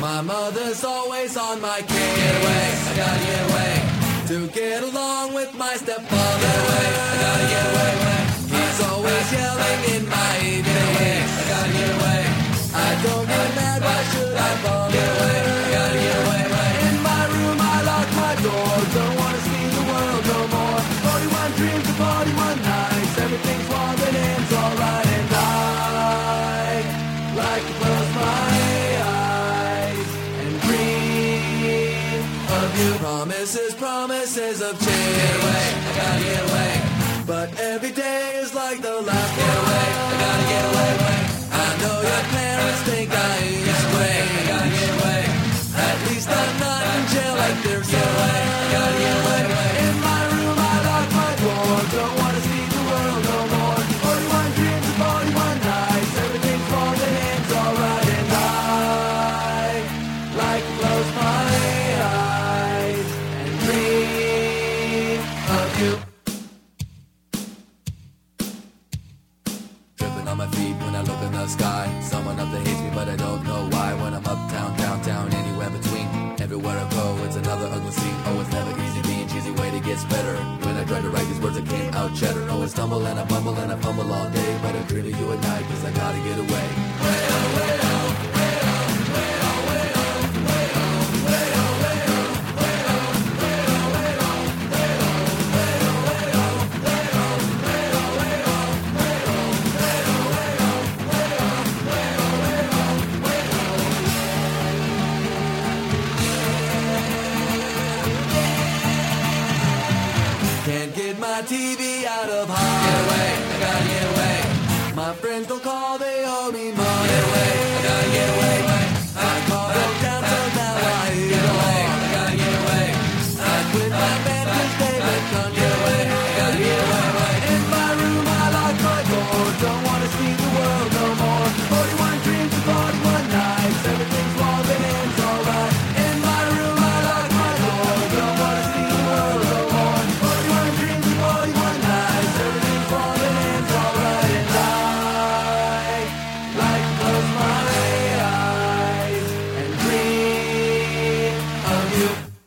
My mother's always on my case. Get away, I gotta get away. To get along with my stepfather. Get away, I gotta get away. He's always yelling in my ear. Get away, I gotta get away. I don't get mad, why should I bother? Get away, I gotta get away. In my room I lock my door. Don't wanna see the world no more. 41 dreams of 41 nights. Everything's wrong but ends alright. And I like to close my eyes and dream of you. Promises, promises of change. Get away, I gotta get away. But every day is like the last. Get away, I gotta get away. I know your parents think I is away. I gotta get away. At least I'm not in jail like they're so. Get away, I gotta get away. In my room I lock my door. Don't wanna see the world no more. 41 dreams and 41 nights. Everything's wrong and ends alright. And I like to close my eyes and dream of you. Tripping on my feet when I look in the sky. Someone up there hates me but I don't know why. When I'm uptown, downtown, anywhere between. Everywhere I go, it's another ugly scene. Oh, it's never easy being cheesy, wait, it gets better. When I try to write these words, it came out cheddar. Oh, I stumble and I bumble and I fumble all day. But I dream of you at night, cause I gotta get away. Can't get my TV out of home. Get away, I gotta get away. My friends don't call, they owe me money. Get away, I gotta get away. My car broke down, so now I get away. I gotta get away. I quit my